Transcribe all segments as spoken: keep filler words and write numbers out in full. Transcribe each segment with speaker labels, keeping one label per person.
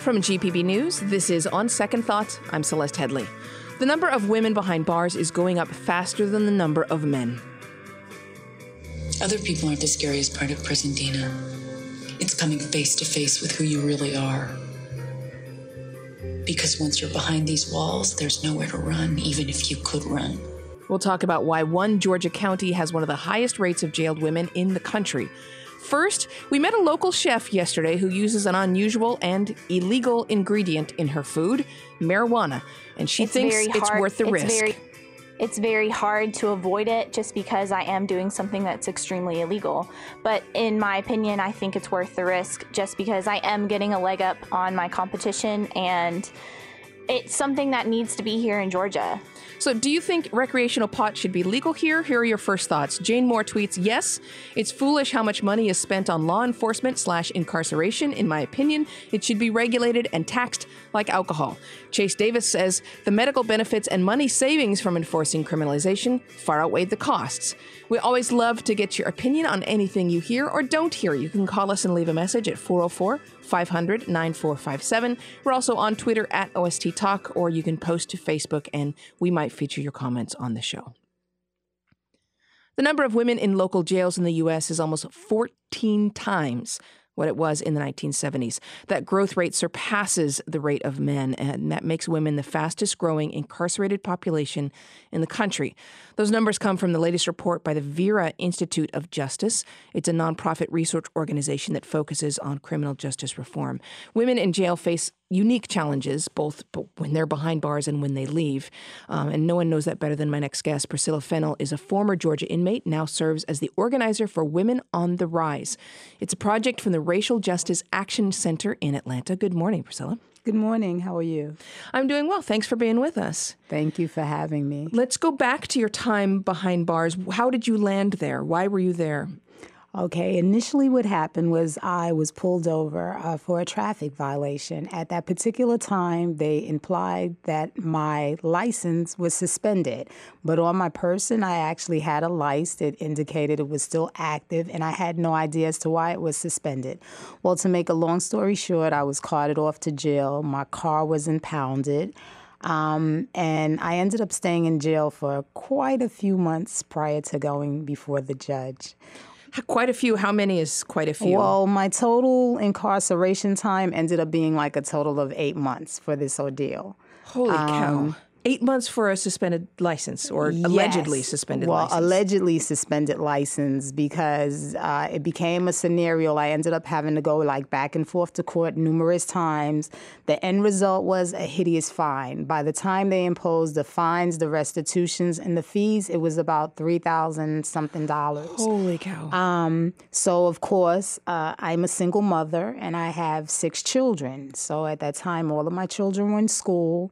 Speaker 1: From G P B News, this is On Second Thought. I'm Celeste Headley. The number of women behind bars is going up faster than the number of men.
Speaker 2: Other people aren't the scariest part of prison, Dina. It's coming face to face with who you really are. Because once you're behind these walls, there's nowhere to run, even if you could run.
Speaker 1: We'll talk about why one Georgia county has one of the highest rates of jailed women in the country. First, we met a local chef yesterday who uses an unusual and illegal ingredient in her food, marijuana, and she
Speaker 3: it's
Speaker 1: thinks
Speaker 3: very
Speaker 1: it's
Speaker 3: hard.
Speaker 1: worth the
Speaker 3: it's
Speaker 1: risk.
Speaker 3: Very, it's very hard to avoid it just because I am doing something that's extremely illegal. But in my opinion, I think it's worth the risk just because I am getting a leg up on my competition, and it's something that needs to be here in Georgia.
Speaker 1: So do you think recreational pot should be legal here? Here are your first thoughts. Jane Moore tweets, yes, it's foolish how much money is spent on law enforcement slash incarceration. In my opinion, it should be regulated and taxed like alcohol. Chase Davis says the medical benefits and money savings from enforcing criminalization far outweigh the costs. We always love to get your opinion on anything you hear or don't hear. You can call us and leave a message at four oh four, five hundred, nine four five seven. We're also on Twitter at O S T Talk, or you can post to Facebook and we might feature your comments on the show. The number of women in local jails in the U S is almost fourteen times what it was in the nineteen seventies. That growth rate surpasses the rate of men, and that makes women the fastest growing incarcerated population in the country. Those numbers come from the latest report by the Vera Institute of Justice. It's a nonprofit research organization that focuses on criminal justice reform. Women in jail face unique challenges, both when they're behind bars and when they leave. Um, and no one knows that better than my next guest. Priscilla Fennell is a former Georgia inmate, now serves as the organizer for Women on the Rise. It's a project from the Racial Justice Action Center in Atlanta. Good morning, Priscilla.
Speaker 4: Good morning. How are you?
Speaker 1: I'm doing well. Thanks for being with us.
Speaker 4: Thank you for having me.
Speaker 1: Let's go back to your time behind bars. How did you land there? Why were you there?
Speaker 4: Okay, initially what happened was I was pulled over uh, for a traffic violation. At that particular time, they implied that my license was suspended. But on my person, I actually had a license that indicated it was still active, and I had no idea as to why it was suspended. Well, to make a long story short, I was carted off to jail. My car was impounded. Um, and I ended up staying in jail for quite a few months prior to going before the judge.
Speaker 1: Quite a few. How many is quite a few?
Speaker 4: Well, my total incarceration time ended up being like a total of eight months for this ordeal.
Speaker 1: Holy
Speaker 4: um,
Speaker 1: cow. Eight months for a suspended license, or
Speaker 4: yes.
Speaker 1: allegedly suspended
Speaker 4: well,
Speaker 1: license?
Speaker 4: Well, allegedly suspended license, because uh, it became a scenario. I ended up having to go like back and forth to court numerous times. The end result was a hideous fine. By the time they imposed the fines, the restitutions, and the fees, it was about three thousand something dollars.
Speaker 1: Holy cow.
Speaker 4: Um, so, of course, uh, I'm a single mother, and I have six children. So at that time, all of my children were in school.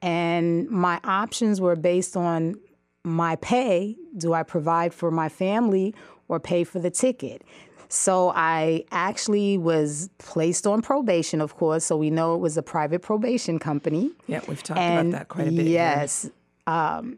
Speaker 4: And my options were based on my pay. Do I provide for my family or pay for the ticket? So I actually was placed on probation, of course. So we know it was a private probation company.
Speaker 1: Yeah, we've talked
Speaker 4: and
Speaker 1: about that quite a bit.
Speaker 4: Yes. Um,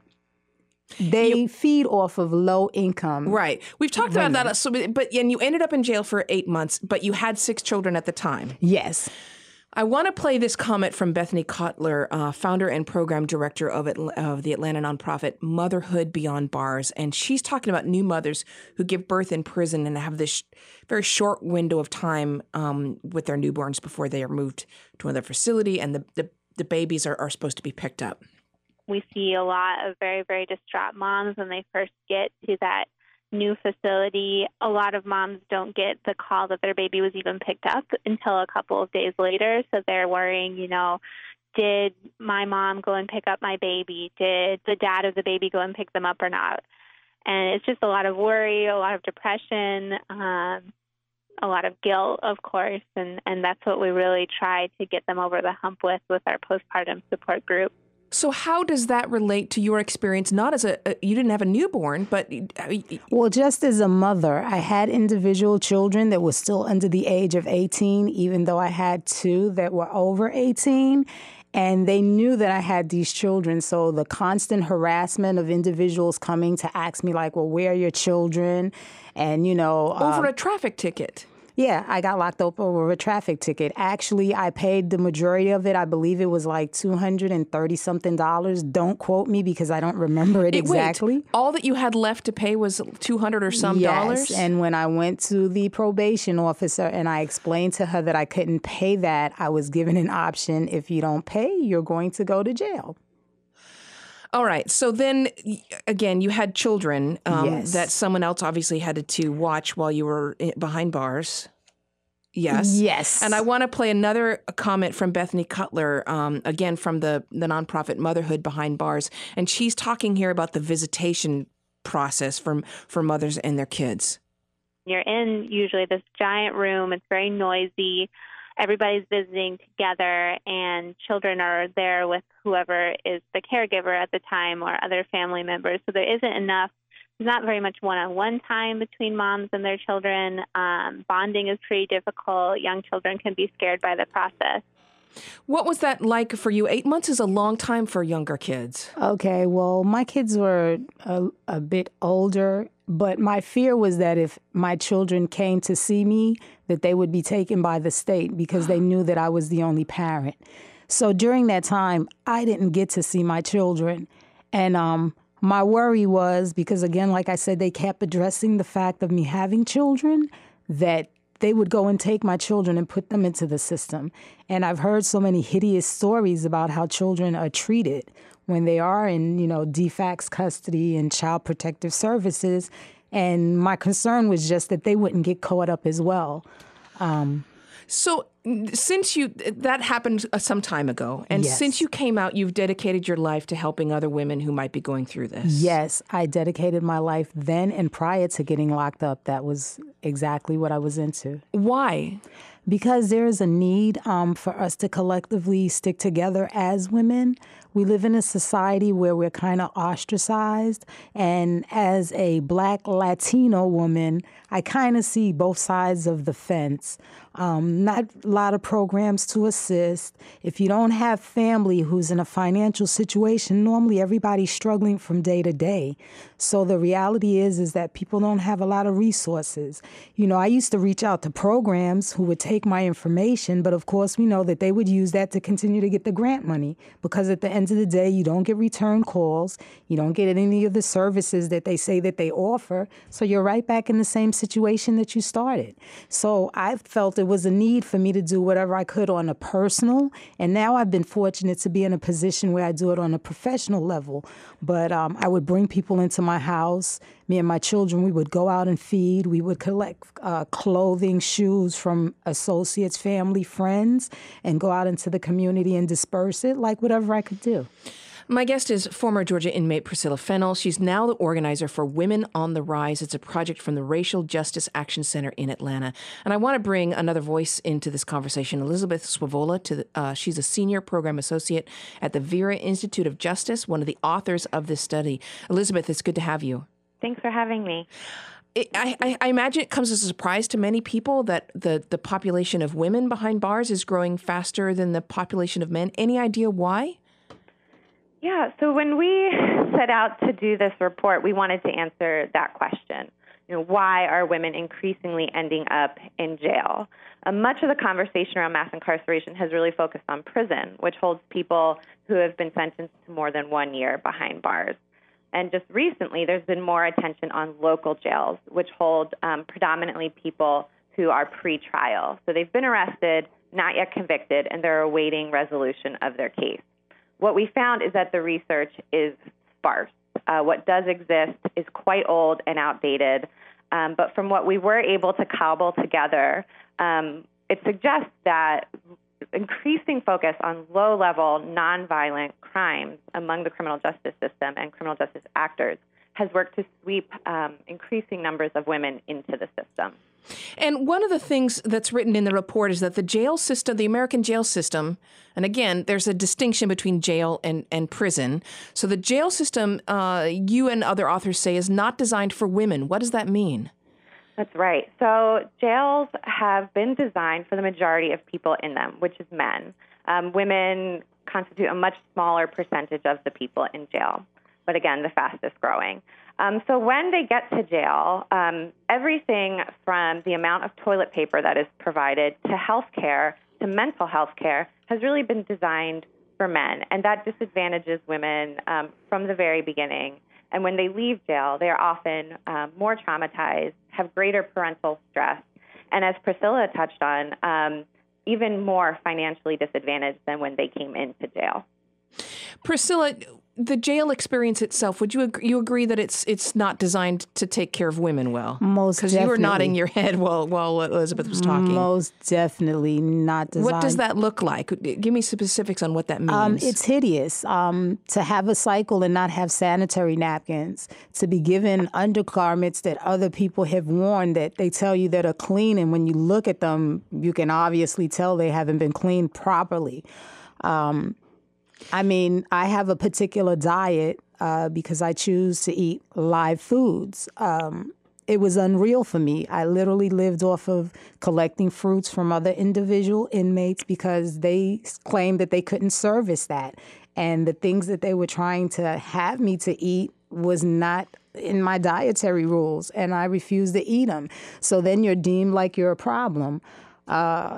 Speaker 4: they you, feed off of low income.
Speaker 1: Right. We've talked women. about that. So, but and you ended up in jail for eight months, but you had six children at the time.
Speaker 4: Yes.
Speaker 1: I want to play this comment from Bethany Kotler, uh, founder and program director of, it, of the Atlanta nonprofit Motherhood Beyond Bars. And she's talking about new mothers who give birth in prison and have this very short window of time um, with their newborns before they are moved to another facility, and the, the, the babies are, are supposed to be picked up.
Speaker 5: We see a lot of very, very distraught moms when they first get to that new facility. A lot of moms don't get the call that their baby was even picked up until a couple of days later. So they're worrying, you know, did my mom go and pick up my baby? Did the dad of the baby go and pick them up or not? And it's just a lot of worry, a lot of depression, um, a lot of guilt, of course. And, and that's what we really try to get them over the hump with, with our postpartum support group.
Speaker 1: So how does that relate to your experience? Not as a, a you didn't have a newborn, but...
Speaker 4: Well, just as a mother, I had individual children that were still under the age of eighteen, even though I had two that were over eighteen. And they knew that I had these children. So the constant harassment of individuals coming to ask me like, well, where are your children? And, you know...
Speaker 1: Over
Speaker 4: um,
Speaker 1: a traffic ticket.
Speaker 4: Yeah, I got locked up over a traffic ticket. Actually, I paid the majority of it. I believe it was like two hundred thirty something dollars. Don't quote me because I don't remember it
Speaker 1: It-
Speaker 4: exactly.
Speaker 1: Wait, all that you had left to pay was two hundred or some
Speaker 4: yes,
Speaker 1: dollars?
Speaker 4: And when I went to the probation officer and I explained to her that I couldn't pay that, I was given an option. If you don't pay, you're going to go to jail.
Speaker 1: All right. So then, y- again, you had children um,
Speaker 4: Yes.
Speaker 1: that someone else obviously had to watch while you were i- behind bars. Yes.
Speaker 4: Yes.
Speaker 1: And I want to play another comment from Bethany Cutler, um, again, from the, the nonprofit Motherhood Behind Bars. And she's talking here about the visitation process for, for mothers and their kids.
Speaker 5: You're in usually this giant room. It's very noisy. Everybody's visiting together, and children are there with whoever is the caregiver at the time or other family members. So there isn't enough, there's not very much one-on-one time between moms and their children. Um, bonding is pretty difficult. Young children can be scared by the process.
Speaker 1: What was that like for you? Eight months is a long time for younger kids.
Speaker 4: Okay, well, my kids were a, a bit older, but my fear was that if my children came to see me, that they would be taken by the state because they knew that I was the only parent. So during that time, I didn't get to see my children. And um, my worry was, because again, like I said, they kept addressing the fact of me having children, that they would go and take my children and put them into the system. And I've heard so many hideous stories about how children are treated when they are in, you know, de facto custody and child protective services. And my concern was just that they wouldn't get caught up as well.
Speaker 1: So since you, that happened uh, some time ago, and
Speaker 4: Yes.
Speaker 1: since you came out, you've dedicated your life to helping other women who might be going through this.
Speaker 4: Yes, I dedicated my life then and prior to getting locked up. That was exactly what I was into.
Speaker 1: Why?
Speaker 4: Because there is a need um, for us to collectively stick together as women. We live in a society where we're kind of ostracized. And as a Black Latino woman, I kind of see both sides of the fence. Um, not a lot of programs to assist. If you don't have family who's in a financial situation, normally everybody's struggling from day to day. So the reality is, is that people don't have a lot of resources. You know, I used to reach out to programs who would take my information, but of course we know that they would use that to continue to get the grant money, because at the end of the day, you don't get return calls, you don't get any of the services that they say that they offer, so you're right back in the same situation that you started. So I felt it was a need for me to do whatever I could on a personal, and now I've been fortunate to be in a position where I do it on a professional level. But um, I would bring people into my house. Me and my children, we would go out and feed. We would collect uh, clothing, shoes from associates, family, friends, and go out into the community and disperse it, like whatever I could do.
Speaker 1: My guest is former Georgia inmate Priscilla Fennell. She's now the organizer for Women on the Rise. It's a project from the Racial Justice Action Center in Atlanta. And I want to bring another voice into this conversation, Elizabeth Swivola. To the, uh, she's a senior program associate at the Vera Institute of Justice, one of the authors of this study. Elizabeth, it's good to have you.
Speaker 6: Thanks for having me.
Speaker 1: It, I, I imagine it comes as a surprise to many people that the, the population of women behind bars is growing faster than the population of men. Any idea why?
Speaker 6: Yeah, so when we set out to do this report, we wanted to answer that question. You know, why are women increasingly ending up in jail? Uh, much of the conversation around mass incarceration has really focused on prison, which holds people who have been sentenced to more than one year behind bars. And just recently, there's been more attention on local jails, which hold um, predominantly people who are pre-trial. So they've been arrested, not yet convicted, and they're awaiting resolution of their case. What we found is that the research is sparse. Uh, what does exist is quite old and outdated. Um, but from what we were able to cobble together, um, it suggests that increasing focus on low-level, nonviolent crimes among the criminal justice system and criminal justice actors has worked to sweep um, increasing numbers of women into the system.
Speaker 1: And one of the things that's written in the report is that the jail system, the American jail system, and again, there's a distinction between jail and, and prison. So the jail system, uh, you and other authors say, is not designed for women. What does that mean?
Speaker 6: That's right. So jails have been designed for the majority of people in them, which is men. Um, women constitute a much smaller percentage of the people in jail. but again, the fastest growing. Um, so when they get to jail, um, everything from the amount of toilet paper that is provided to health care to mental health care has really been designed for men, and that disadvantages women um, from the very beginning. And when they leave jail, they are often um, more traumatized, have greater parental stress, and as Priscilla touched on, um, even more financially disadvantaged than when they came into jail.
Speaker 1: Priscilla, the jail experience itself, would you agree, you agree that it's it's not designed to take care of women well?
Speaker 4: Most
Speaker 1: Because
Speaker 4: definitely.
Speaker 1: you were nodding your head while while Elizabeth was talking.
Speaker 4: Most definitely not designed.
Speaker 1: What does that look like? Give me specifics on what that means.
Speaker 4: Um, it's hideous. Um, to have a cycle and not have sanitary napkins, to be given undergarments that other people have worn that they tell you that are clean, and when you look at them, you can obviously tell they haven't been cleaned properly. Um, I mean, I have a particular diet uh, because I choose to eat live foods. Um, it was unreal for me. I literally lived off of collecting fruits from other individual inmates because they claimed that they couldn't service that. And the things that they were trying to have me to eat was not in my dietary rules, and I refused to eat them. So then you're deemed like you're a problem. Uh,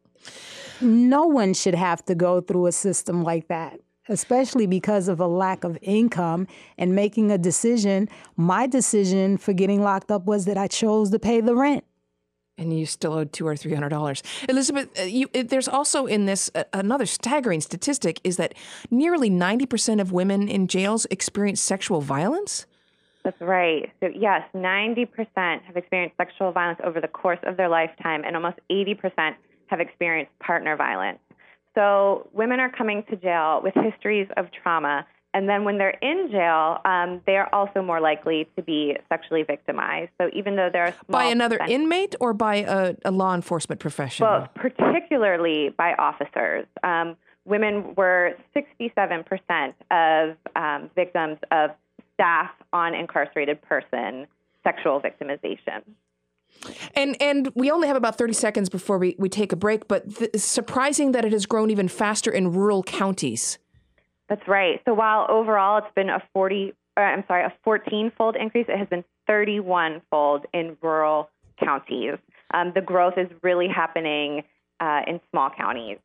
Speaker 4: no one should have to go through a system like that, especially because of a lack of income and making a decision. My decision for getting locked up was that I chose to pay the rent.
Speaker 1: And you still owed two or three hundred dollars. Elizabeth, uh, you, it, there's also in this uh, another staggering statistic is that nearly ninety percent of women in jails experience sexual violence.
Speaker 6: That's right. So yes, ninety percent have experienced sexual violence over the course of their lifetime, and almost eighty percent have experienced partner violence. So women are coming to jail with histories of trauma, and then when they're in jail, um, they are also more likely to be sexually victimized. So even though there are small
Speaker 1: by another
Speaker 6: percent-
Speaker 1: inmate or by a, a law enforcement professional?
Speaker 6: Well, particularly by officers. Um, women were sixty-seven percent of um, victims of staff on incarcerated person sexual victimization.
Speaker 1: And and we only have about thirty seconds before we, we take a break, but th- it's surprising that it has grown even faster in rural counties.
Speaker 6: That's right. So while overall it's been a forty, uh, I'm sorry, a fourteen-fold increase, it has been thirty-one-fold in rural counties. Um, the growth is really happening uh, in small counties.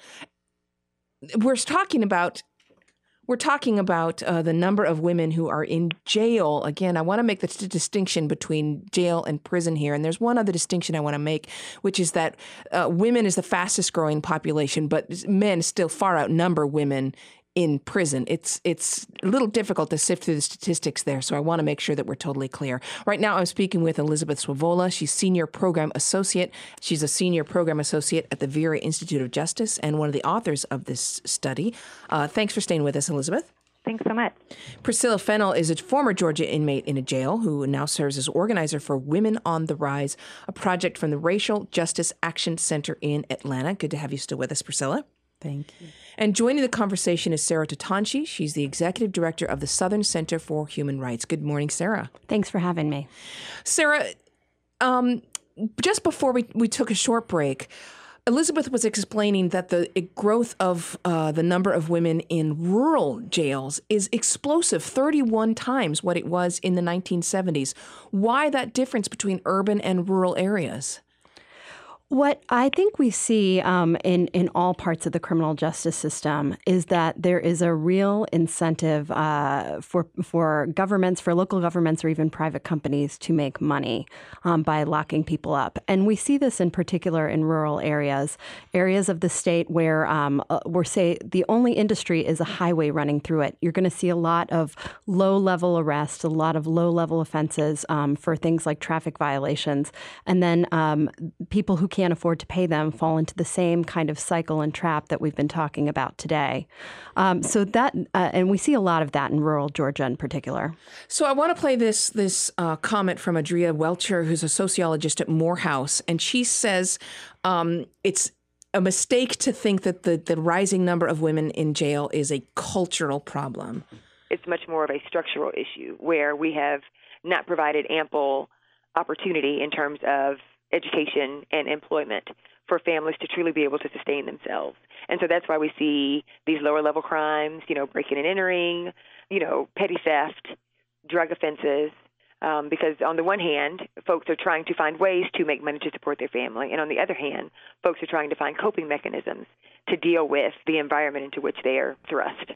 Speaker 1: We're talking about We're talking about uh, the number of women who are in jail. Again, I want to make the st- distinction between jail and prison here. And there's one other distinction I want to make, which is that uh, women is the fastest growing population, but men still far outnumber women in prison. It's it's a little difficult to sift through the statistics there, so I want to make sure that we're totally clear. Right now, I'm speaking with Elizabeth Swoboda. She's Senior Program Associate. She's a Senior Program Associate at the Vera Institute of Justice and one of the authors of this study. Uh, thanks for staying with us, Elizabeth.
Speaker 6: Thanks so much.
Speaker 1: Priscilla Fennell is a former Georgia inmate in a jail who now serves as organizer for Women on the Rise, a project from the Racial Justice Action Center in Atlanta. Good to have you still with us, Priscilla.
Speaker 4: Thank you.
Speaker 1: And joining the conversation is Sarah Tatanchi. She's the executive director of the Southern Center for Human Rights. Good morning, Sarah.
Speaker 7: Thanks for having me.
Speaker 1: Sarah, um, just before we, we took a short break, Elizabeth was explaining that the growth of uh, the number of women in rural jails is explosive, thirty-one times what it was in the nineteen seventies. Why that difference between urban and rural areas?
Speaker 7: What I think we see um, in, in all parts of the criminal justice system is that there is a real incentive uh, for for governments, for local governments, or even private companies to make money um, by locking people up. And we see this in particular in rural areas, areas of the state where, um, uh, where say, the only industry is a highway running through it. You're going to see a lot of low-level arrests, a lot of low-level offenses um, for things like traffic violations. And then um, people who can't afford to pay them fall into the same kind of cycle and trap that we've been talking about today. Um, so that, uh, and we see a lot of that in rural Georgia in particular.
Speaker 1: So I want to play this this uh, comment from Adria Welcher, who's a sociologist at Morehouse, and she says um, it's a mistake to think that the, the rising number of women in jail is a cultural problem.
Speaker 8: It's much more of a structural issue where we have not provided ample opportunity in terms of education and employment for families to truly be able to sustain themselves. And so that's why we see these lower level crimes, you know, breaking and entering, you know, petty theft, drug offenses, um, because on the one hand, folks are trying to find ways to make money to support their family. And on the other hand, folks are trying to find coping mechanisms to deal with the environment into which they are thrust.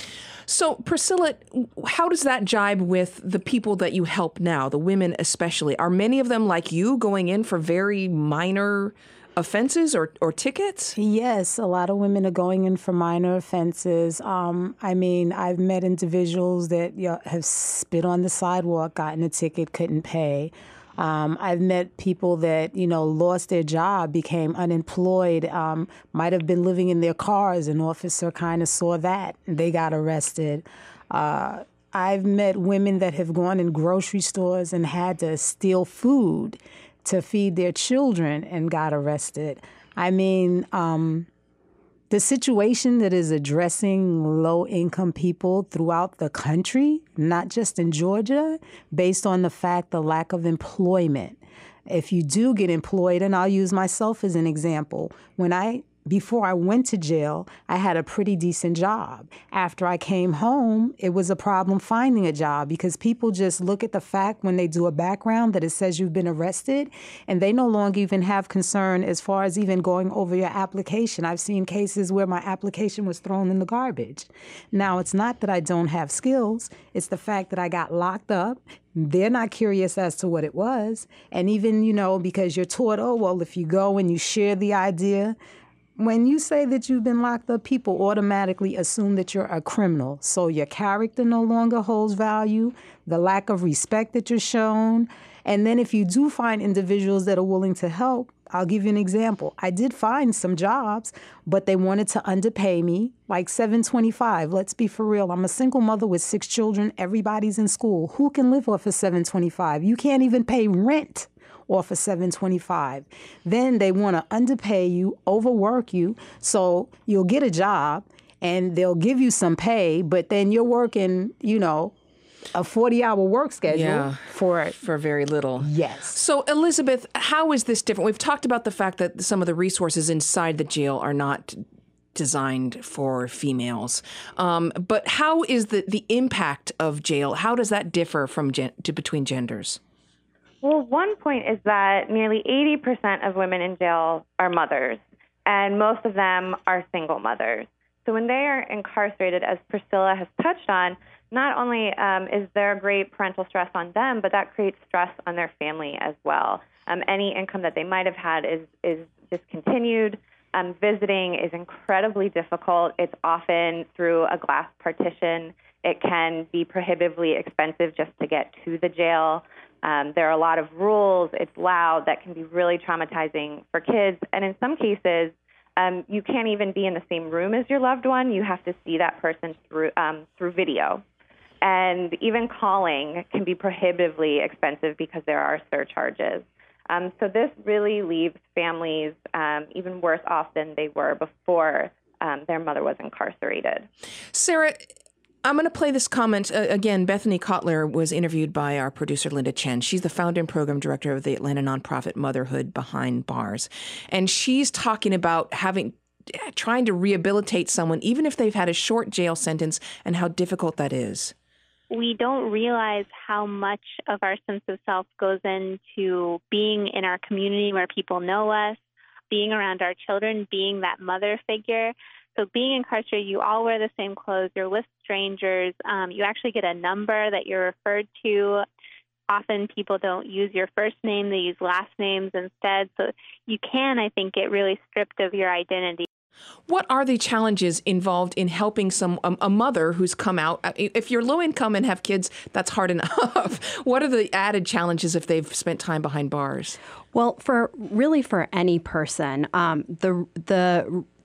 Speaker 1: So, Priscilla, how does that jibe with the people that you help now, the women especially? Are many of them like you going in for very minor offenses or, or tickets?
Speaker 4: Yes, a lot of women are going in for minor offenses. Um, I mean, I've met individuals that you know, have spit on the sidewalk, gotten a ticket, couldn't pay. Um, I've met people that, you know, lost their job, became unemployed, um, might have been living in their cars. An officer kind of saw that, and they got arrested. Uh, I've met women that have gone in grocery stores and had to steal food to feed their children and got arrested. I mean, um, the situation that is addressing low-income people throughout the country, not just in Georgia, based on the fact the lack of employment. If you do get employed, and I'll use myself as an example, when I before I went to jail, I had a pretty decent job. After I came home, it was a problem finding a job because people just look at the fact when they do a background that it says you've been arrested, and they no longer even have concern as far as even going over your application. I've seen cases where my application was thrown in the garbage. Now, it's not that I don't have skills. It's the fact that I got locked up. They're not curious as to what it was. And even, you know, because you're taught, oh, well, if you go and you share the idea, when you say that you've been locked up, people automatically assume that you're a criminal. So your character no longer holds value, the lack of respect that you're shown. And then if you do find individuals that are willing to help, I'll give you an example. I did find some jobs, but they wanted to underpay me, like seven twenty-five. Let's be for real. I'm a single mother with six children. Everybody's in school. Who can live off of seven twenty-five? You can't even pay rent off of seven twenty-five. Then they want to underpay you, overwork you, so you'll get a job and they'll give you some pay, but then you're working, you know, a forty-hour work schedule
Speaker 1: yeah,
Speaker 4: for
Speaker 1: for very little.
Speaker 4: Yes.
Speaker 1: So, Elizabeth, how is this different? We've talked about the fact that some of the resources inside the jail are not designed for females. Um, but how is the, the impact of jail? How does that differ from gen- to between genders?
Speaker 6: Well, one point is that nearly eighty percent of women in jail are mothers, and most of them are single mothers. So when they are incarcerated, as Priscilla has touched on, not only um, is there great parental stress on them, but that creates stress on their family as well. Um, any income that they might have had is, is discontinued. Um, visiting is incredibly difficult. It's often through a glass partition. It can be prohibitively expensive just to get to the jail. Um, there are a lot of rules. It's loud. That can be really traumatizing for kids. And in some cases, um, you can't even be in the same room as your loved one. You have to see that person through um, through video. And even calling can be prohibitively expensive because there are surcharges. Um, so this really leaves families um, even worse off than they were before um, their mother was incarcerated.
Speaker 1: Sarah, I'm going to play this comment. Uh, again, Bethany Kotler was interviewed by our producer, Linda Chen. She's the founder and program director of the Atlanta nonprofit Motherhood Behind Bars. And she's talking about having trying to rehabilitate someone, even if they've had a short jail sentence, and how difficult that is.
Speaker 5: We don't realize how much of our sense of self goes into being in our community where people know us, being around our children, being that mother figure. So being incarcerated, you all wear the same clothes. You're with strangers. Um, you actually get a number that you're referred to. Often people don't use your first name. They use last names instead. So you can, I think, get really stripped of your identity.
Speaker 1: What are the challenges involved in helping some a, a mother who's come out? If you're low income and have kids, that's hard enough. What are the added challenges if they've spent time behind bars?
Speaker 7: Well, for really for any person, um, the the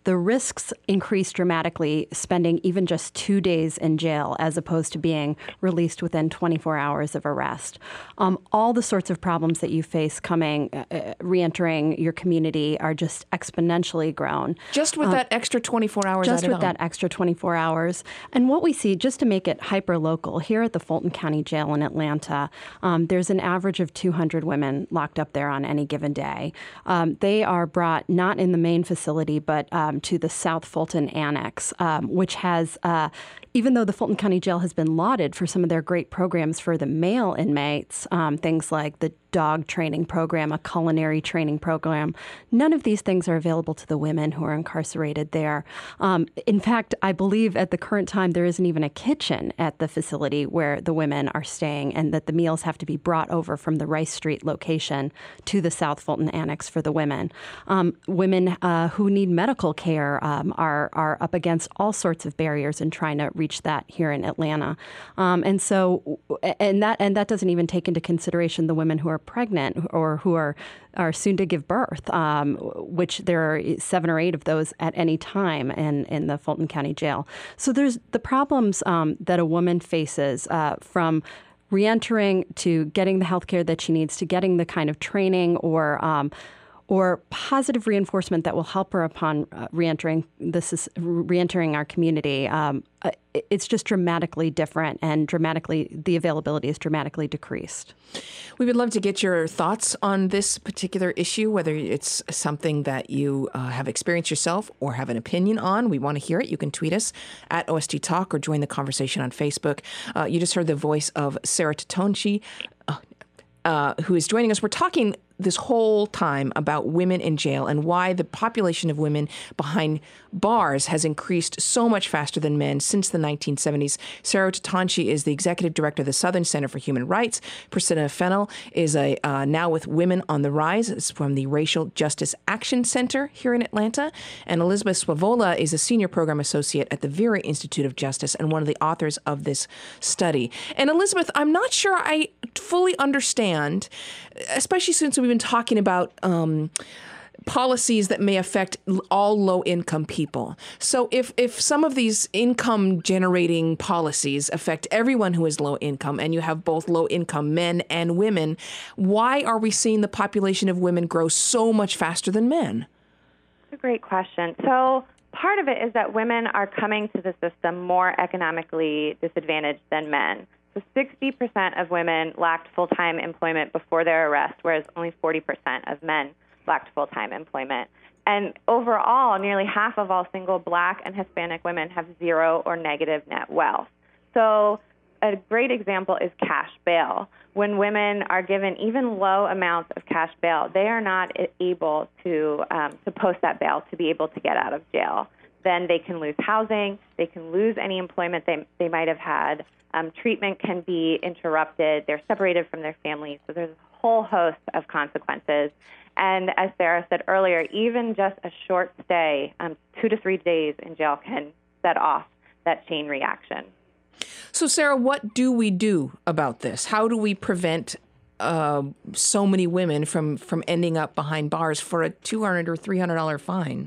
Speaker 7: the risks increase dramatically spending even just two days in jail as opposed to being released within twenty-four hours of arrest. Um, all the sorts of problems that you face coming, uh, reentering your community are just exponentially grown.
Speaker 1: Just with um, that extra twenty-four hours
Speaker 7: Just
Speaker 1: added
Speaker 7: with
Speaker 1: on.
Speaker 7: that extra twenty-four hours. And what we see, just to make it hyper-local, here at the Fulton County Jail in Atlanta, um, there's an average of two hundred women locked up there on any given day. Um, they are brought not in the main facility, but um, to the South Fulton Annex, um, which has, uh, even though the Fulton County Jail has been lauded for some of their great programs for the male inmates, um, things like the dog training program, a culinary training program, none of these things are available to the women who are incarcerated there. Um, in fact, I believe at the current time there isn't even a kitchen at the facility where the women are staying, and that the meals have to be brought over from the Rice Street location to the South Fulton Annex for the women. Um, women uh, who need medical care um, are are up against all sorts of barriers in trying to reach that here in Atlanta. Um, and so, and that and that doesn't even take into consideration the women who are pregnant or who are, are soon to give birth, um, which there are seven or eight of those at any time in, in the Fulton County Jail. So there's the problems um, that a woman faces uh, from reentering to getting the health care that she needs, to getting the kind of training or um, or positive reinforcement that will help her upon uh, reentering this is reentering our community. Um, it's just dramatically different, and dramatically the availability is dramatically decreased.
Speaker 1: We would love to get your thoughts on this particular issue, whether it's something that you uh, have experienced yourself or have an opinion on. We want to hear it. You can tweet us at O S T Talk or join the conversation on Facebook. Uh, you just heard the voice of Sarah Tatonci, uh, uh, who is joining us. We're talking this whole time about women in jail and why the population of women behind bars has increased so much faster than men since the nineteen seventies. Sarah Tatonci is the executive director of the Southern Center for Human Rights. Priscilla Fennell is a uh, now with Women on the Rise. It's from the Racial Justice Action Center here in Atlanta. And Elizabeth Savola is a senior program associate at the Vera Institute of Justice and one of the authors of this study. And Elizabeth, I'm not sure I fully understand, especially since we've been talking about um, policies that may affect all low-income people. So if, if some of these income-generating policies affect everyone who is low-income, and you have both low-income men and women, why are we seeing the population of women grow so much faster than men?
Speaker 6: That's a great question. So part of it is that women are coming to the system more economically disadvantaged than men. So sixty percent of women lacked full-time employment before their arrest, whereas only forty percent of men lacked full-time employment. And overall, nearly half of all single Black and Hispanic women have zero or negative net wealth. So a great example is cash bail. When women are given even low amounts of cash bail, they are not able to um, to post that bail to be able to get out of jail. Then they can lose housing, they can lose any employment they they might have had. Um, treatment can be interrupted. They're separated from their families. So there's a whole host of consequences. And as Sarah said earlier, even just a short stay, um, two to three days in jail, can set off that chain reaction.
Speaker 1: So, Sarah, what do we do about this? How do we prevent uh, so many women from, from ending up behind bars for a two hundred dollars or three hundred dollars fine?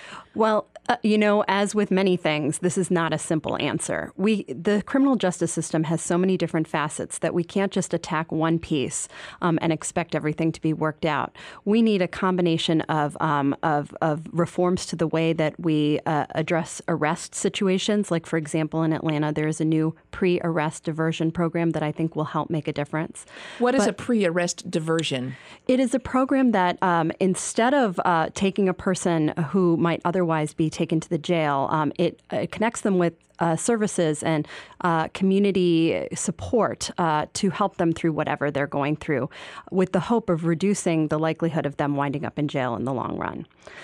Speaker 7: Well, uh, you know, as with many things, this is not a simple answer. We, the criminal justice system has so many different facets that we can't just attack one piece um, and expect everything to be worked out. We need a combination of um, of, of reforms to the way that we uh, address arrest situations. Like, for example, in Atlanta, there is a new pre-arrest diversion program that I think will help make a difference.
Speaker 1: What is
Speaker 7: but
Speaker 1: a pre-arrest diversion?
Speaker 7: It is a program that um, instead of uh, taking a person who might otherwise be taken to the jail, um, it, it connects them with uh, services and uh, community support uh, to help them through whatever they're going through, with the hope of reducing the likelihood of them winding up in jail in the long run.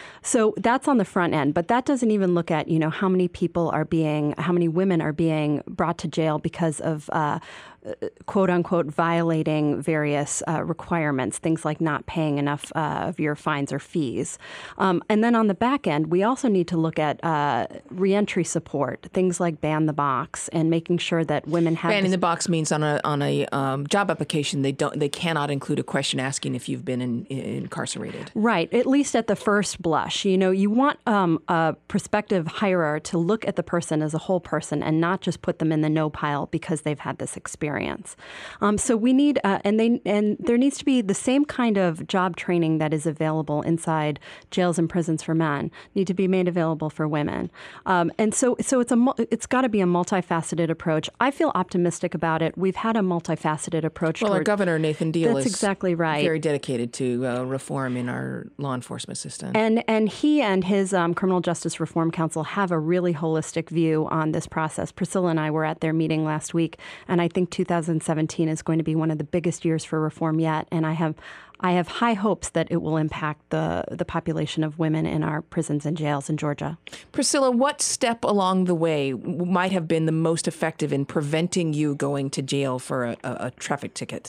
Speaker 7: So that's on the front end, but that doesn't even look at, you know, how many people are being, how many women are being brought to jail because of uh, quote unquote violating various uh, requirements, things like not paying enough uh, of your fines or fees. Um, and then on the back end, we also need to look at uh, reentry support, things like like Ban the Box and making sure that women have
Speaker 1: Banning
Speaker 7: this-
Speaker 1: the box means on a on a um, job application they don't they cannot include a question asking if you've been in, in, incarcerated.
Speaker 7: Right, at least at the first blush. You know, you want um, a prospective hirer to look at the person as a whole person and not just put them in the no pile because they've had this experience. Um, so we need, uh, and they and there needs to be the same kind of job training that is available inside jails and prisons for men need to be made available for women. Um, and so, so it's a it's got to be a multifaceted approach. I feel optimistic about it. We've had a multifaceted approach.
Speaker 1: Well,
Speaker 7: toward,
Speaker 1: our governor Nathan Deal
Speaker 7: that's
Speaker 1: is
Speaker 7: exactly right.
Speaker 1: very dedicated to uh, reform in our law enforcement system.
Speaker 7: And and he and his um, Criminal Justice Reform Council have a really holistic view on this process. Priscilla and I were at their meeting last week, and I think two thousand seventeen is going to be one of the biggest years for reform yet. And I have I have high hopes that it will impact the the population of women in our prisons and jails in Georgia.
Speaker 1: Priscilla, what step along the way might have been the most effective in preventing you going to jail for a, a, a traffic ticket?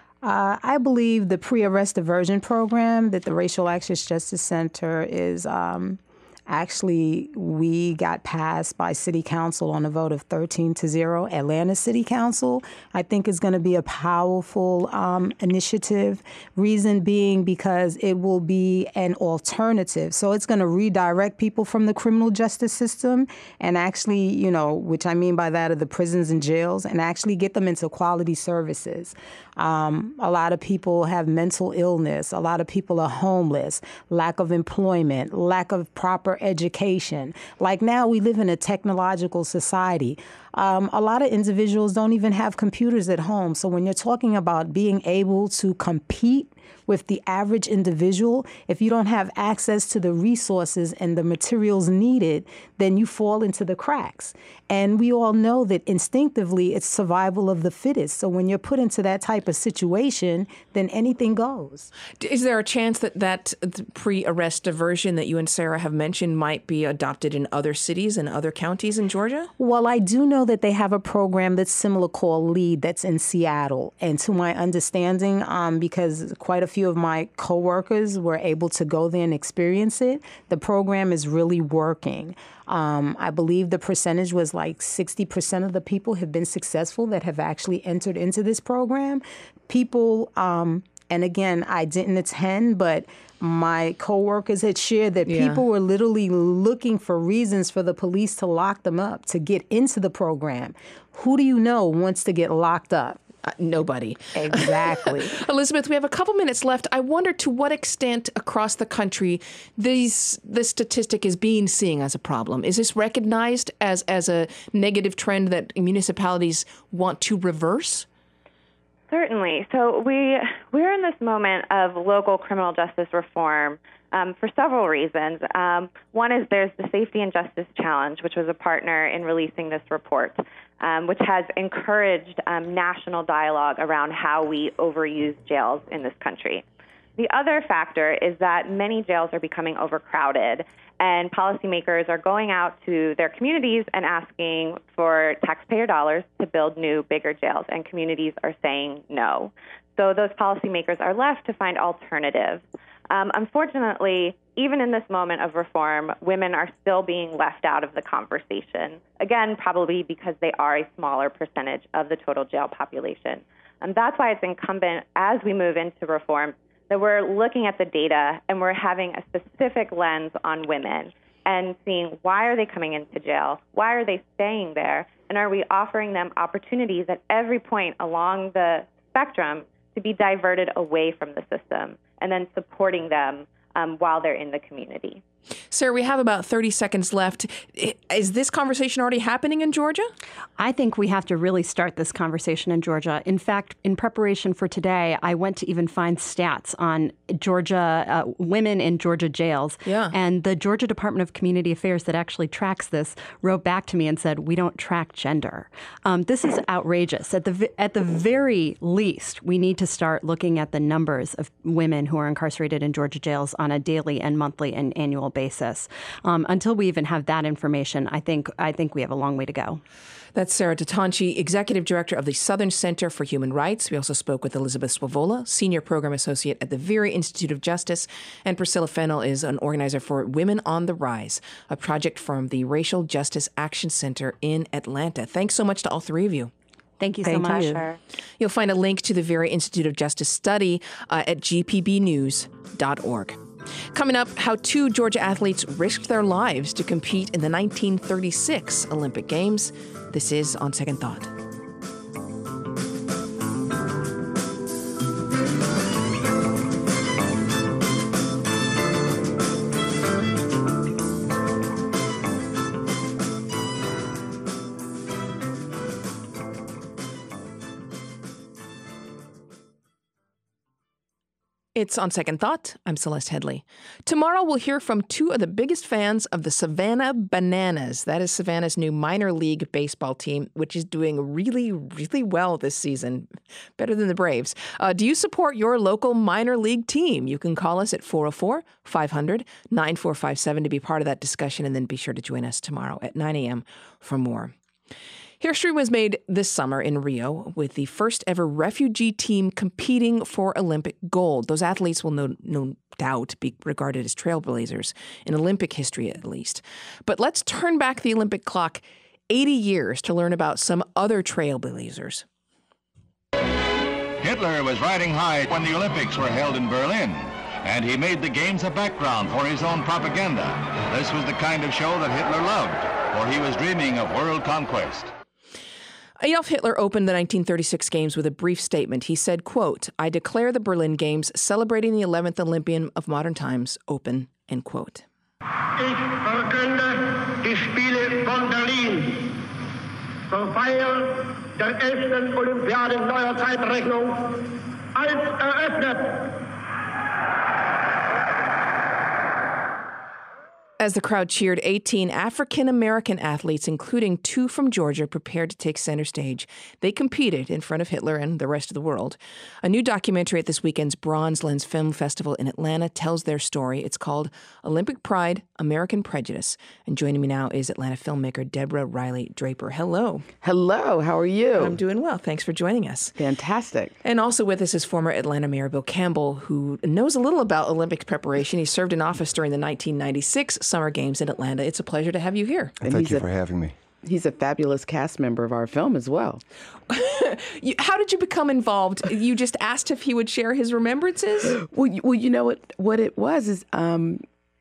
Speaker 4: Uh, I believe the pre-arrest diversion program that the Racial Access Justice Center is um, actually, we got passed by City Council on a vote of thirteen to zero. Atlanta City Council, I think, is going to be a powerful um, initiative. Reason being because it will be an alternative. So it's going to redirect people from the criminal justice system and actually, you know, which I mean by that are the prisons and jails, and actually get them into quality services. Um, a lot of people have mental illness. A lot of people are homeless, lack of employment, lack of proper education. Like now we live in a technological society. Um, a lot of individuals don't even have computers at home. So when you're talking about being able to compete with the average individual, if you don't have access to the resources and the materials needed, then you fall into the cracks. And we all know that instinctively it's survival of the fittest. So when you're put into that type of situation, then anything goes.
Speaker 1: Is there a chance that that pre-arrest diversion that you and Sarah have mentioned might be adopted in other cities and other counties in Georgia?
Speaker 4: Well, I do know that they have a program that's similar called LEAD that's in Seattle. And to my understanding, um, because quite a few of my coworkers were able to go there and experience it, the program is really working. Um, I believe the percentage was like sixty percent of the people have been successful that have actually entered into this program. People, um, and again, I didn't attend, but my coworkers had shared that
Speaker 1: Yeah.
Speaker 4: people were literally looking for reasons for the police to lock them up, to get into the program. Who do you know wants to get locked up?
Speaker 1: Uh, nobody.
Speaker 4: Exactly.
Speaker 1: Elizabeth, we have a couple minutes left. I wonder to what extent across the country these this statistic is being seen as a problem. Is this recognized as, as a negative trend that municipalities want to reverse?
Speaker 6: Certainly. So we we're in this moment of local criminal justice reform um, for several reasons. Um, one is there's the Safety and Justice Challenge, which was a partner in releasing this report, um, which has encouraged um, national dialogue around how we overuse jails in this country. The other factor is that many jails are becoming overcrowded, and policymakers are going out to their communities and asking for taxpayer dollars to build new, bigger jails, and communities are saying no. So those policymakers are left to find alternatives. Um, unfortunately, even in this moment of reform, women are still being left out of the conversation, again, probably because they are a smaller percentage of the total jail population. And that's why it's incumbent, as we move into reform, that we're looking at the data and we're having a specific lens on women and seeing why are they coming into jail, why are they staying there, and are we offering them opportunities at every point along the spectrum to be diverted away from the system, and then supporting them um, while they're in the community.
Speaker 1: Sarah, we have about thirty seconds left. Is this conversation already happening in Georgia?
Speaker 7: I think we have to really start this conversation in Georgia. In fact, in preparation for today, I went to even find stats on Georgia, uh, women in Georgia jails.
Speaker 1: Yeah.
Speaker 7: And the Georgia Department of Community Affairs that actually tracks this wrote back to me and said, we don't track gender. Um, this is outrageous. At the, at the very least, we need to start looking at the numbers of women who are incarcerated in Georgia jails on a daily and monthly and annual basis. basis. Um, until we even have that information, I think I think we have a long way to go.
Speaker 1: That's Sarah Tatanci, Executive Director of the Southern Center for Human Rights. We also spoke with Elizabeth Swoboda, Senior Program Associate at the Veary Institute of Justice, and Priscilla Fennell is an organizer for Women on the Rise, a project from the Racial Justice Action Center in Atlanta. Thanks so much to all three of you.
Speaker 7: Thank you so
Speaker 4: Thank
Speaker 7: much.
Speaker 4: you.
Speaker 1: You'll find a link to the Veary Institute of Justice study uh, at g p b news dot org. Coming up, how two Georgia athletes risked their lives to compete in the nineteen thirty-six Olympic Games. This is On Second Thought. It's On Second Thought. I'm Celeste Headley. Tomorrow we'll hear from two of the biggest fans of the Savannah Bananas. That is Savannah's new minor league baseball team, which is doing really, really well this season. Better than the Braves. Uh, do you support your local minor league team? You can call us at four oh four, five hundred, nine four five seven to be part of that discussion, and then be sure to join us tomorrow at nine a.m. for more. History was made this summer in Rio with the first ever refugee team competing for Olympic gold. Those athletes will no, no doubt be regarded as trailblazers in Olympic history, at least. But let's turn back the Olympic clock eighty years to learn about some other trailblazers.
Speaker 9: Hitler was riding high when the Olympics were held in Berlin, and he made the games a background for his own propaganda. This was the kind of show that Hitler loved, for he was dreaming of world conquest.
Speaker 1: Adolf Hitler opened the nineteen thirty-six Games with a brief statement. He said, quote, "I declare the Berlin Games, celebrating the eleventh Olympian of modern times, open," end quote.
Speaker 10: Ich verkünde die Spiele von Berlin zur Feier der elften Olympiade neuer Zeitrechnung als eröffnet.
Speaker 1: As the crowd cheered, eighteen African-American athletes, including two from Georgia, prepared to take center stage. They competed in front of Hitler and the rest of the world. A new documentary at this weekend's Bronze Lens Film Festival in Atlanta tells their story. It's called Olympic Pride, American Prejudice. And joining me now is Atlanta filmmaker Deborah Riley Draper. Hello.
Speaker 11: Hello. How are you?
Speaker 1: I'm doing well. Thanks for joining us.
Speaker 11: Fantastic.
Speaker 1: And also with us is former Atlanta Mayor Bill Campbell, who knows a little about Olympic preparation. He served in office during the nineteen ninety-six Summer Games in Atlanta. It's a pleasure to have you here.
Speaker 11: And
Speaker 12: Thank you
Speaker 11: a,
Speaker 12: for having me.
Speaker 11: He's a fabulous cast member of our film as well.
Speaker 1: you, how did you become involved? You just asked if he would share his remembrances?
Speaker 11: Well, you, well, you know what, what it was is um,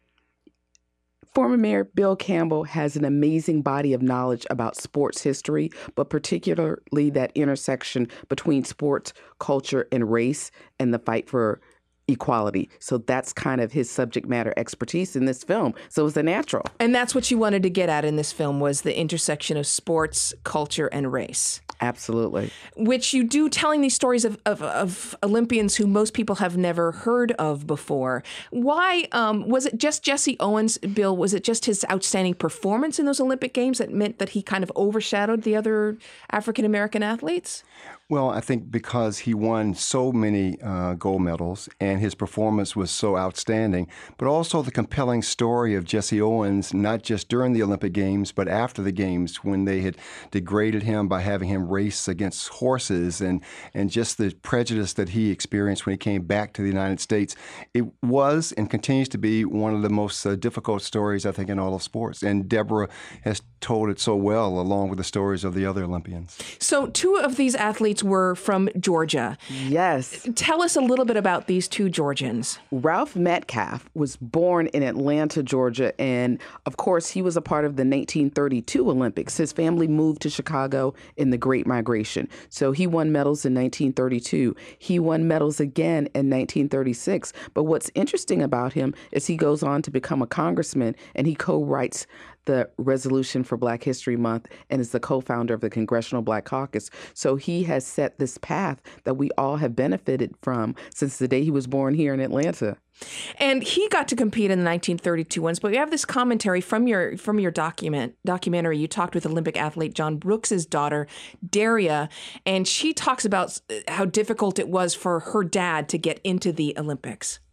Speaker 11: former Mayor Bill Campbell has an amazing body of knowledge about sports history, but particularly that intersection between sports, culture, and race, and the fight for equality. So that's kind of his subject matter expertise in this film. So it was a natural.
Speaker 1: And that's what you wanted to get at in this film, was the intersection of sports, culture, and race.
Speaker 11: Absolutely.
Speaker 1: Which you do, telling these stories of, of, of Olympians who most people have never heard of before. Why, um, was it just Jesse Owens, Bill? Was it just his outstanding performance in those Olympic Games that meant that he kind of overshadowed the other African-American athletes?
Speaker 12: Well, I think because he won so many uh, gold medals and his performance was so outstanding, but also the compelling story of Jesse Owens, not just during the Olympic Games, but after the Games, when they had degraded him by having him race against horses, and, and just the prejudice that he experienced when he came back to the United States. It was and continues to be one of the most uh, difficult stories, I think, in all of sports. And Deborah has told it so well, along with the stories of the other Olympians.
Speaker 1: So two of these athletes were from Georgia.
Speaker 11: Yes.
Speaker 1: Tell us a little bit about these two Georgians.
Speaker 11: Ralph Metcalfe was born in Atlanta, Georgia, and of course he was a part of the nineteen thirty-two Olympics. His family moved to Chicago in the Great Migration. So he won medals in nineteen thirty-two. He won medals again in nineteen thirty-six. But what's interesting about him is he goes on to become a congressman, and he co-writes the Resolution for Black History Month and is the co-founder of the Congressional Black Caucus. So he has set this path that we all have benefited from since the day he was born here in Atlanta.
Speaker 1: And he got to compete in the nineteen thirty-two ones, but we have this commentary from your from your document documentary. You talked with Olympic athlete John Brooks's daughter, Daria, and she talks about how difficult it was for her dad to get into the Olympics.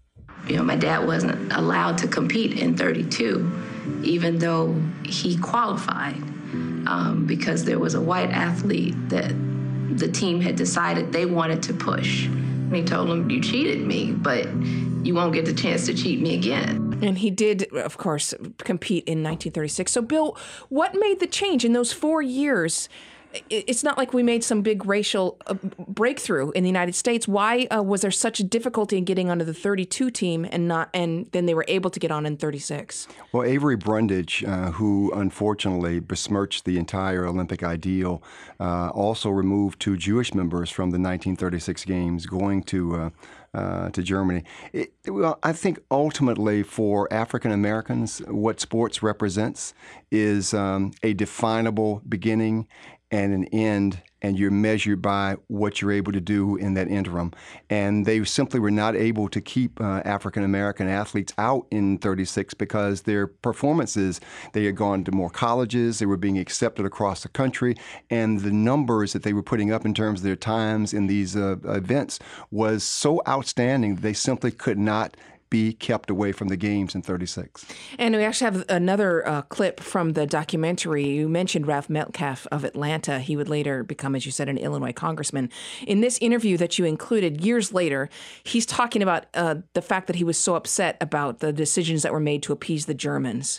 Speaker 13: You know, my dad wasn't allowed to compete in thirty-two, even though he qualified, um, because there was a white athlete that the team had decided they wanted to push. And he told him, you cheated me, but you won't get the chance to cheat me again.
Speaker 1: And he did, of course, compete in nineteen thirty-six. So, Bill, what made the change in those four years? It's not like we made some big racial uh, breakthrough in the United States. Why uh, was there such a difficulty in getting onto the thirty-two team and not, and then they were able to get on in thirty-six?
Speaker 12: Well, Avery Brundage, uh, who unfortunately besmirched the entire Olympic ideal, uh, also removed two Jewish members from the nineteen thirty-six games, going to uh, Uh, to Germany. It, well, I think ultimately for African Americans, what sports represents is um, a definable beginning and an end, and you're measured by what you're able to do in that interim. And they simply were not able to keep uh, African American athletes out in thirty-six because their performances, they had gone to more colleges, they were being accepted across the country, and the numbers that they were putting up in terms of their times in these uh, events was so outstanding that they simply could not be kept away from the games in thirty-six.
Speaker 1: And we actually have another uh, clip from the documentary. You mentioned Ralph Metcalfe of Atlanta. He would later become, as you said, an Illinois congressman. In this interview that you included years later, he's talking about uh, the fact that he was so upset about the decisions that were made to appease the Germans.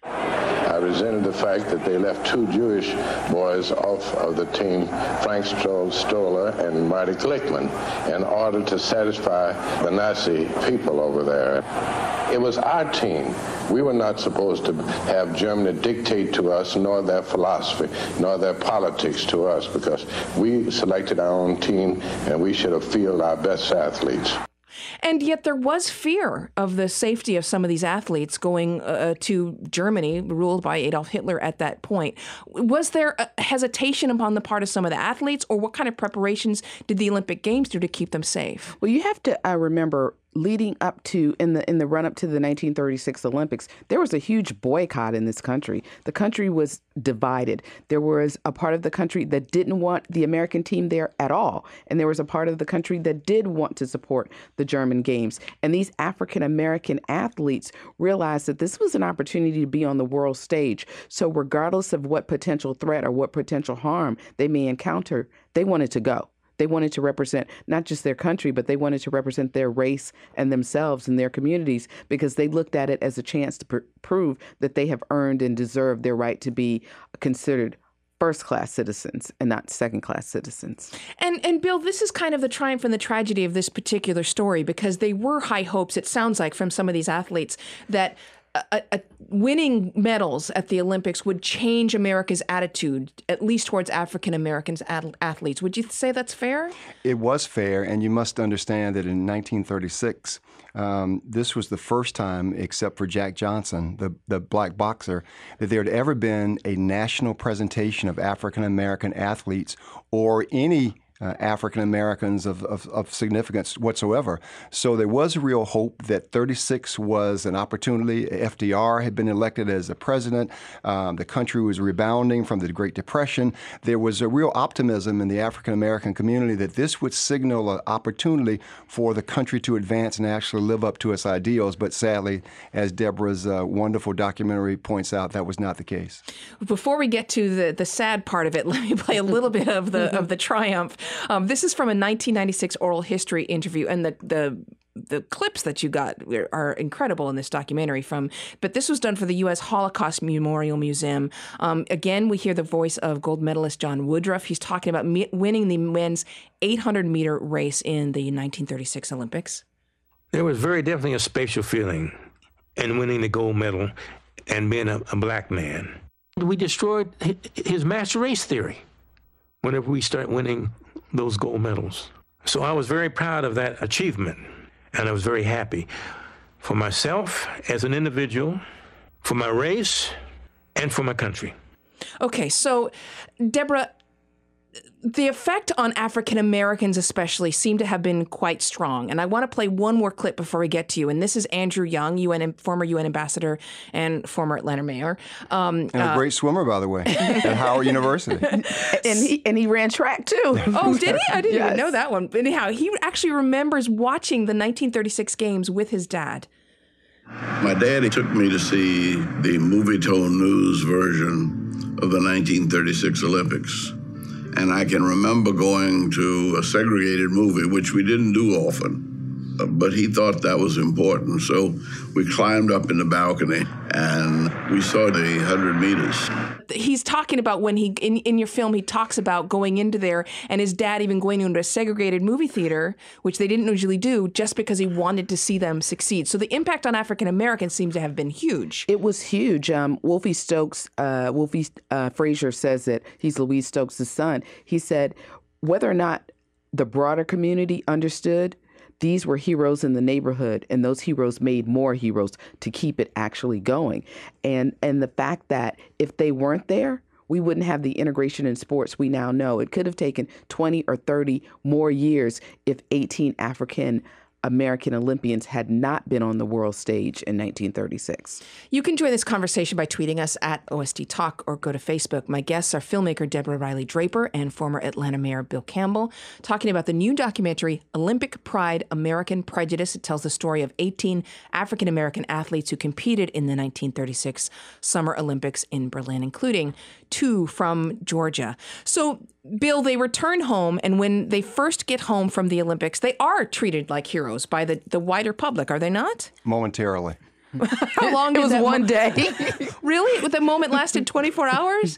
Speaker 14: I resented the fact that they left two Jewish boys off of the team, Frank Stoller and Marty Glickman, in order to satisfy the Nazi people over there. It was our team. We were not supposed to have Germany dictate to us, nor their philosophy, nor their politics to us, because we selected our own team and we should have fielded our best athletes.
Speaker 1: And yet there was fear of the safety of some of these athletes going uh, to Germany, ruled by Adolf Hitler at that point. Was there a hesitation upon the part of some of the athletes, or what kind of preparations did the Olympic Games do to keep them safe?
Speaker 11: Well, you have to uh, remember, leading up to in the in the run up to the nineteen thirty-six Olympics, there was a huge boycott in this country. The country was divided. There was a part of the country that didn't want the American team there at all, and there was a part of the country that did want to support the German games. And these African American athletes realized that this was an opportunity to be on the world stage. So regardless of what potential threat or what potential harm they may encounter, they wanted to go. They wanted to represent not just their country, but they wanted to represent their race and themselves and their communities, because they looked at it as a chance to pr- prove that they have earned and deserved their right to be considered first-class citizens and not second-class citizens.
Speaker 1: And and Bill, this is kind of the triumph and the tragedy of this particular story, because they were high hopes, it sounds like, from some of these athletes that A, a, winning medals at the Olympics would change America's attitude, at least towards African Americans ad, athletes. Would you say that's fair?
Speaker 12: It was fair, and you must understand that in nineteen thirty-six, um, this was the first time, except for Jack Johnson, the, the black boxer, that there had ever been a national presentation of African American athletes or any Uh, African Americans of, of, of significance whatsoever. So there was a real hope that thirty-six was an opportunity. F D R had been elected as the president. Um, the country was rebounding from the Great Depression. There was a real optimism in the African American community that this would signal an opportunity for the country to advance and actually live up to its ideals. But sadly, as Deborah's uh, wonderful documentary points out, that was not the case.
Speaker 1: Before we get to the, the sad part of it, let me play a little bit of the of the triumph. Um, this is from a nineteen ninety-six oral history interview, and the the the clips that you got are incredible in this documentary. From, but this was done for the U S Holocaust Memorial Museum. Um, again, we hear the voice of gold medalist John Woodruff. He's talking about me- winning the men's eight hundred meter race in the nineteen thirty-six Olympics.
Speaker 15: There was very definitely a spatial feeling in winning the gold medal and being a, a black man. We destroyed his master race theory whenever we start winning those gold medals. So I was very proud of that achievement, and I was very happy for myself as an individual, for my race, and for my country.
Speaker 1: Okay, so Deborah, the effect on African Americans especially seemed to have been quite strong. And I want to play one more clip before we get to you. And this is Andrew Young, U N former U N ambassador and former Atlanta mayor. Um,
Speaker 12: and a
Speaker 1: uh,
Speaker 12: great swimmer, by the way, at Howard University.
Speaker 11: and he and he ran track too.
Speaker 1: Oh, did he? I didn't
Speaker 11: yes.
Speaker 1: even know that one. But anyhow, he actually remembers watching the nineteen thirty-six games with his dad.
Speaker 16: My daddy took me to see the Movietone News version of the nineteen thirty-six Olympics. And I can remember going to a segregated movie, which we didn't do often, but he thought that was important. So we climbed up in the balcony and we saw the one hundred meters.
Speaker 1: He's talking about when he, in, in your film, he talks about going into there and his dad even going into a segregated movie theater, which they didn't usually do, just because he wanted to see them succeed. So the impact on African Americans seems to have been huge.
Speaker 11: It was huge. Um, Wolfie Stokes, uh, Wolfie uh, Frazier says that he's Louise Stokes' son. He said, whether or not the broader community understood, these were heroes in the neighborhood, and those heroes made more heroes to keep it actually going. And and the fact that if they weren't there, we wouldn't have the integration in sports we now know. It could have taken twenty or thirty more years if eighteen African American Olympians had not been on the world stage in nineteen thirty-six.
Speaker 1: You can join this conversation by tweeting us at O S T Talk or go to Facebook. My guests are filmmaker Deborah Riley Draper and former Atlanta Mayor Bill Campbell, talking about the new documentary, Olympic Pride, American Prejudice. It tells the story of eighteen African American athletes who competed in the nineteen thirty-six Summer Olympics in Berlin, including two from Georgia. So, Bill, they return home, and when they first get home from the Olympics, they are treated like heroes by the, the wider public, are they not?
Speaker 12: Momentarily.
Speaker 1: How long?
Speaker 11: It was
Speaker 1: that
Speaker 11: one
Speaker 1: mo-
Speaker 11: day.
Speaker 1: Really? The moment lasted twenty-four hours?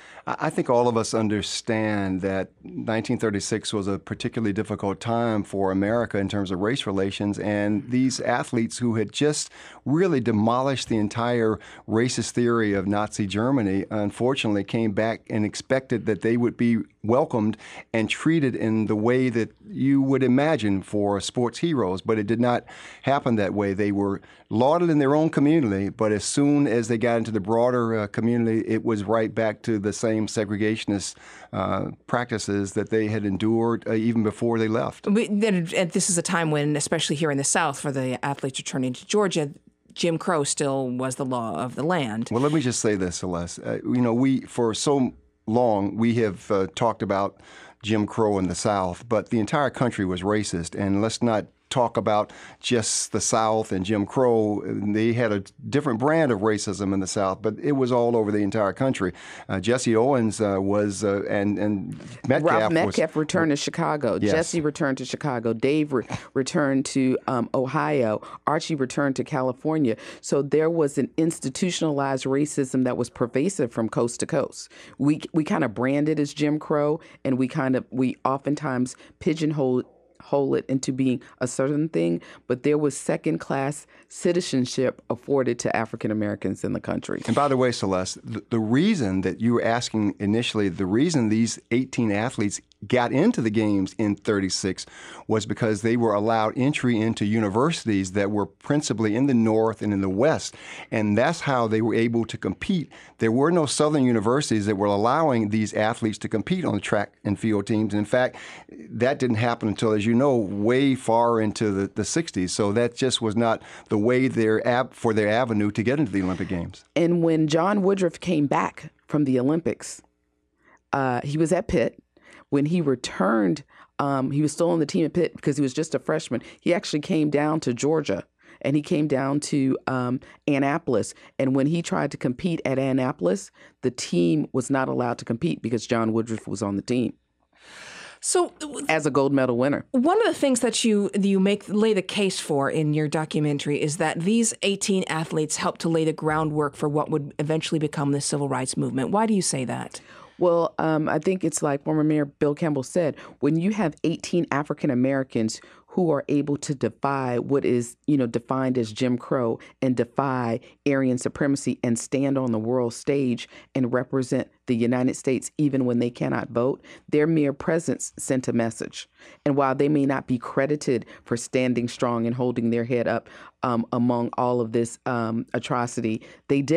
Speaker 12: I think all of us understand that nineteen thirty-six was a particularly difficult time for America in terms of race relations, and these athletes who had just really demolished the entire racist theory of Nazi Germany, unfortunately came back and expected that they would be welcomed and treated in the way that you would imagine for sports heroes, but it did not happen that way. They were lauded in their own community, but as soon as they got into the broader uh, community, it was right back to the same segregationist uh, practices that they had endured uh, even before they left.
Speaker 1: We, then, and this is a time when, especially here in the South, for the athletes returning to Georgia, Jim Crow still was the law of the land.
Speaker 12: Well, let me just say this, Celeste. Uh, you know, we, for so long, we have uh, talked about Jim Crow in the South, but the entire country was racist. And let's not talk about just the South and Jim Crow. They had a different brand of racism in the South, but it was all over the entire country. Uh, Jesse Owens uh, was, uh, and, and Metcalf
Speaker 11: Ralph Metcalf
Speaker 12: was,
Speaker 11: returned to Chicago.
Speaker 12: Yes.
Speaker 11: Jesse returned to Chicago. Dave re- returned to um, Ohio. Archie returned to California. So there was an institutionalized racism that was pervasive from coast to coast. We we kind of branded as Jim Crow, and we kind of, we oftentimes pigeonhole whole it into being a certain thing, but there was second-class citizenship afforded to African Americans in the country.
Speaker 12: And by the way, Celeste, the, the reason that you were asking initially, the reason these eighteen athletes got into the games in thirty-six was because they were allowed entry into universities that were principally in the North and in the West, and that's how they were able to compete. There were no Southern universities that were allowing these athletes to compete on the track and field teams. In fact, that didn't happen until, as you know, way far into the, the sixties. So that just was not the way their ab- for their avenue to get into the Olympic Games.
Speaker 11: And when John Woodruff came back from the Olympics, uh, he was at Pitt. When he returned, um, he was still on the team at Pitt because he was just a freshman. He actually came down to Georgia, and he came down to um, Annapolis. And when he tried to compete at Annapolis, the team was not allowed to compete because John Woodruff was on the team.
Speaker 1: So,
Speaker 11: as a gold medal winner,
Speaker 1: one of the things that you you make lay the case for in your documentary is that these eighteen athletes helped to lay the groundwork for what would eventually become the civil rights movement. Why do you say that?
Speaker 11: Well, um, I think it's like former Mayor Bill Campbell said, when you have eighteen African Americans who are able to defy what is, you know, defined as Jim Crow and defy Aryan supremacy and stand on the world stage and represent the United States even when they cannot vote, their mere presence sent a message. And while they may not be credited for standing strong and holding their head up um, among all of this um, atrocity, they did it.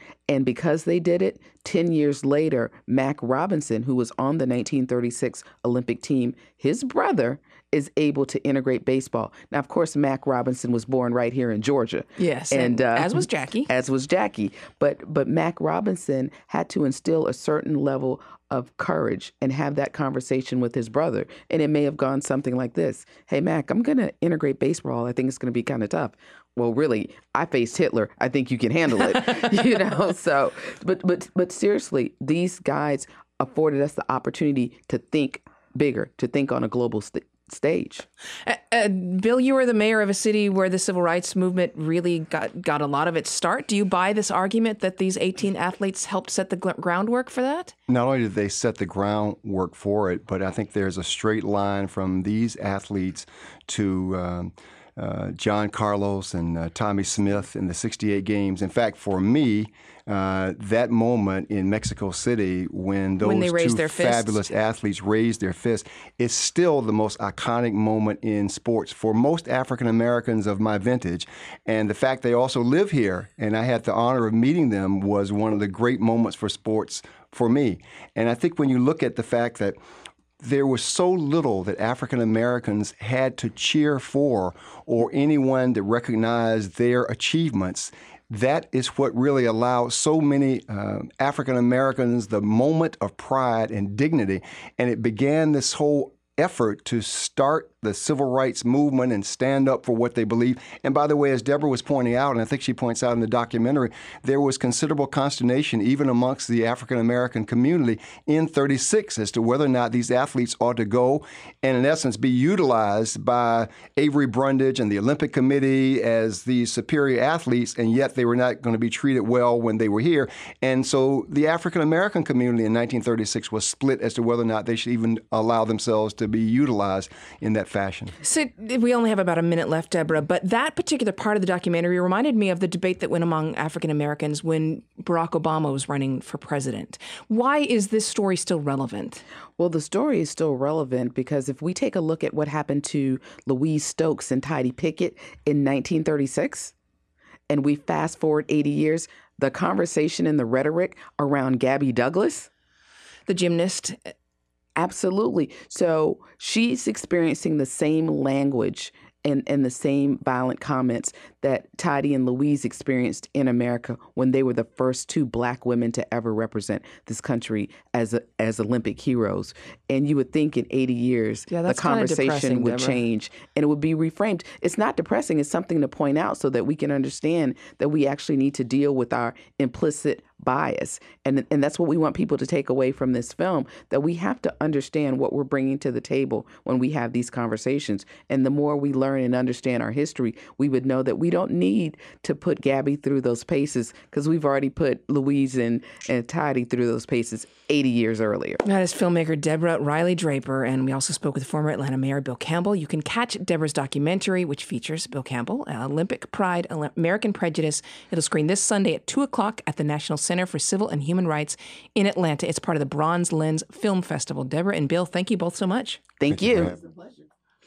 Speaker 11: And because they did it, ten years later, Mac Robinson, who was on the nineteen thirty-six Olympic team, his brother is able to integrate baseball. Now, of course, Mac Robinson was born right here in Georgia.
Speaker 1: Yes, and, and uh, as was Jackie.
Speaker 11: As was Jackie. But but Mac Robinson had to instill a certain level of courage and have that conversation with his brother. And it may have gone something like this. Hey, Mac, I'm going to integrate baseball. I think it's going to be kind of tough. Well, really, I faced Hitler. I think you can handle it. you know, so, but, but, but seriously, these guys afforded us the opportunity to think bigger, to think on a global st- stage.
Speaker 1: Uh, uh, Bill, you were the mayor of a city where the civil rights movement really got, got a lot of its start. Do you buy this argument that these eighteen athletes helped set the gl- groundwork for that?
Speaker 12: Not only did they set the groundwork for it, but I think there's a straight line from these athletes to um, uh, John Carlos and uh, Tommy Smith in the sixty-eight games. In fact, for me, Uh, that moment in Mexico City when those
Speaker 1: when they raised
Speaker 12: two
Speaker 1: their
Speaker 12: fabulous
Speaker 1: fists.
Speaker 12: athletes raised their fists is still the most iconic moment in sports for most African Americans of my vintage. And the fact they also live here, and I had the honor of meeting them, was one of the great moments for sports for me. And I think when you look at the fact that there was so little that African Americans had to cheer for or anyone to recognize their achievements, that is what really allowed so many uh, African Americans the moment of pride and dignity. And it began this whole effort to start the civil rights movement and stand up for what they believe. And by the way, as Deborah was pointing out, and I think she points out in the documentary, there was considerable consternation even amongst the African American community in thirty-six as to whether or not these athletes ought to go and in essence be utilized by Avery Brundage and the Olympic Committee as these superior athletes, and yet they were not going to be treated well when they were here. And so the African American community in nineteen thirty-six was split as to whether or not they should even allow themselves to be utilized in that fashion.
Speaker 1: So we only have about a minute left, Deborah, but that particular part of the documentary reminded me of the debate that went among African Americans when Barack Obama was running for president. Why is this story still relevant?
Speaker 11: Well, the story is still relevant because if we take a look at what happened to Louise Stokes and Tidie Pickett in nineteen thirty-six, and we fast forward eighty years, the conversation and the rhetoric around Gabby Douglas,
Speaker 1: the gymnast.
Speaker 11: Absolutely. So she's experiencing the same language and, and the same violent comments that Tidie and Louise experienced in America when they were the first two black women to ever represent this country as a, as Olympic heroes. And you would think in eighty years,
Speaker 1: yeah,
Speaker 11: the conversation would Deborah. change and it would be reframed. It's not depressing. It's something to point out so that we can understand that we actually need to deal with our implicit bias. And, and that's what we want people to take away from this film, that we have to understand what we're bringing to the table when we have these conversations. And the more we learn and understand our history, we would know that we don't need to put Gabby through those paces because we've already put Louise and, and Tidie through those paces eighty years earlier.
Speaker 1: That is filmmaker Deborah Riley Draper, and we also spoke with former Atlanta Mayor Bill Campbell. You can catch Deborah's documentary, which features Bill Campbell, Olympic Pride, American Prejudice. It'll screen this Sunday at two o'clock at the National Center for Civil and Human Rights in Atlanta. It's part of the Bronze Lens Film Festival. Deborah and Bill, thank you both so much.
Speaker 11: Thank, thank you. you.
Speaker 1: It's a pleasure.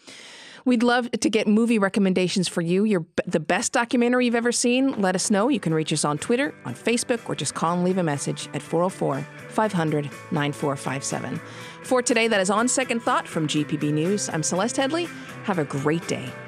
Speaker 1: We'd love to get movie recommendations for you. Your the best documentary you've ever seen, let us know. You can reach us on Twitter, on Facebook, or just call and leave a message at four oh four, five hundred, nine four five seven. For today, that is On Second Thought from G P B News. I'm Celeste Headlee. Have a great day.